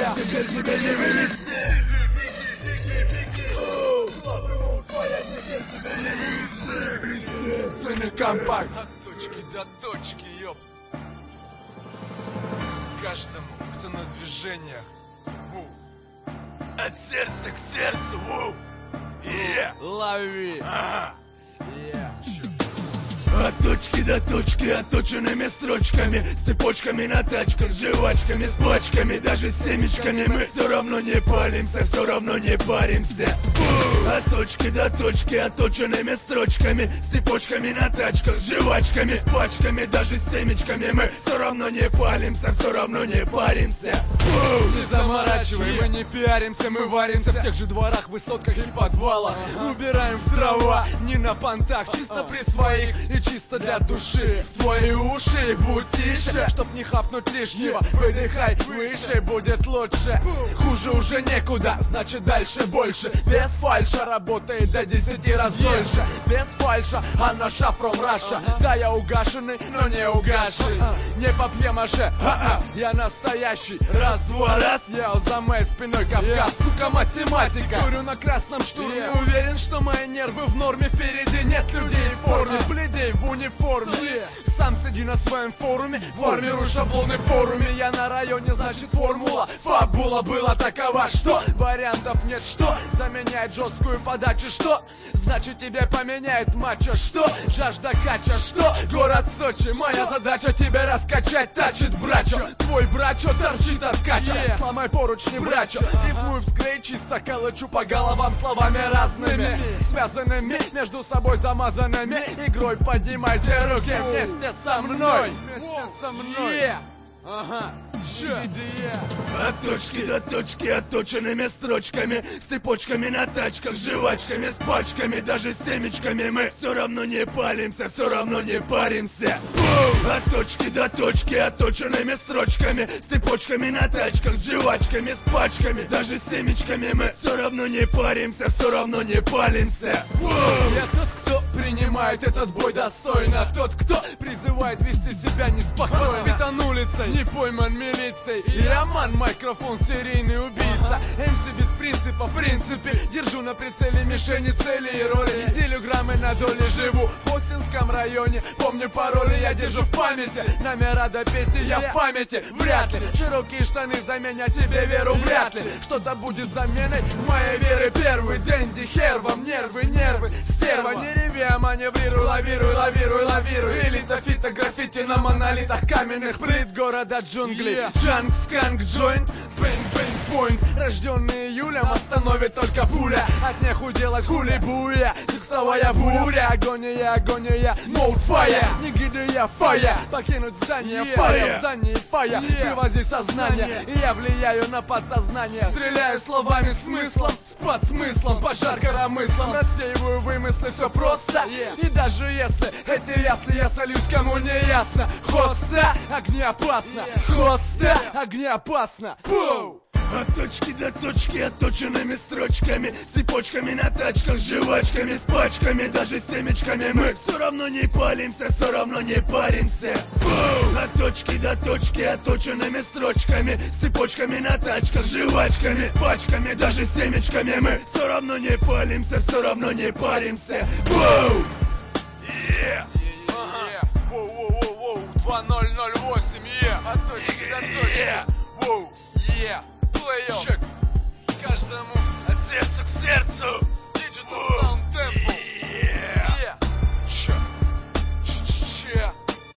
теперь тебя не вывести. Ценный компакт. От точки до точки, ёп. Каждому, кто на движениях. От сердца к сердцу. Лови. От точки до точки, отточенными строчками, с цепочками на тачках, с жвачками, с пачками, даже с семечками. Мы все равно не палимся, все равно не паримся. От точки до точки, отточенными строчками, с цепочками на тачках, с жвачками, с пачками, даже с семечками. Мы все равно не палимся, все равно не паримся. Не заморачивай, мы не пиаримся, мы варимся в тех же дворах, высотках и подвалах. Убираем в дрова, не на понтах, чисто при своих и чисто для души. В твои уши будь тише, чтоб не хапнуть лишнего. Выдыхай выше, будет лучше. Хуже уже некуда, значит дальше больше. Без фальша работает до 10 раз дольше. Без фальша, Анна Шафром Раша. Да, я угашенный, но не угаший. Не папье-маше, я настоящий. Раз-два, раз, я за моей спиной Кавказ. Сука, математика. Курю на красном штурме. Уверен, что мои нервы в норме. Впереди нет людей в форме, бледей в униформе. Сам сиди на своем форуме, формируй шаблоны в форуме. Я на районе, значит формула. Фабула была такова, что вариантов нет, что заменяет жесткую подачу, что значит тебе поменяет матча, что жажда кача, что город Сочи. Моя задача тебя раскачать, тачит брачо. Твой брачо торчит от кача. Сломай поручни брачо. Рифмую вскрыть, чисто колочу по головам словами разными, связанными, между собой замазанными. Игрой поднимайте руки вместе со мной. Вместе со мной. Ага. От точки до точки, отточенными строчками, с цепочками на тачках, с жвачками, с пачками, даже с семечками. Мы все равно не палимся, все равно не паримся. От точки до точки, отточенными строчками, с цепочками на тачках, с жвачками, с пачками, даже с семечками. Мы все равно не паримся, все равно не палимся. Я тот, кто принимает этот бой достойно, тот, кто призывает вести себя неспокойно. Воспитан улицей, не пойман милицией. Я ман, микрофон, серийный убийца. МС без принципа, в принципе. Держу на прицеле мишени, цели и роли. Делю граммы на доли, живу в Остинском районе. Помню пароли, я держу в памяти. Номера до 5 я в памяти. Вряд ли широкие штаны заменят тебе веру, вряд ли что-то будет заменой моей веры. Первый Дэнди, хер вам нервы, стерва. Не реви, а маневрируй, лавируй, лавируй, лавируй. Элита, фита, граффити на монолитах каменных плит города джунглей. Джанг, сканг, джойнт, бэнг, point. Рожденный июлем остановит только пуля. От нехуй делать хули-буя. Текстовая буря, агония, ноут фая. Нигидия фая. Покинуть здание, фая в здании, фая. Вывози сознание, и я влияю на подсознание. Стреляю словами смыслом, с подсмыслом, пожар коромыслом. Рассеиваю вымыслы, все просто. И даже если эти ясли я сольюсь, кому не ясно. Хоста, огнеопасно. Хоста, огнеопасно. Пу! От точки до точки, отточенными строчками, с цепочками на тачках, с жвачками, с пачками, даже с семечками. Мы все равно не палимся, все равно не паримся. От точки до точки, отточенными строчками, с цепочками на тачках, с жвачками, с пачками, даже с семечками. Мы все равно не палимся, все равно не паримся. 2008, от точки до точки. Чек. Каждому от сердца к сердцу.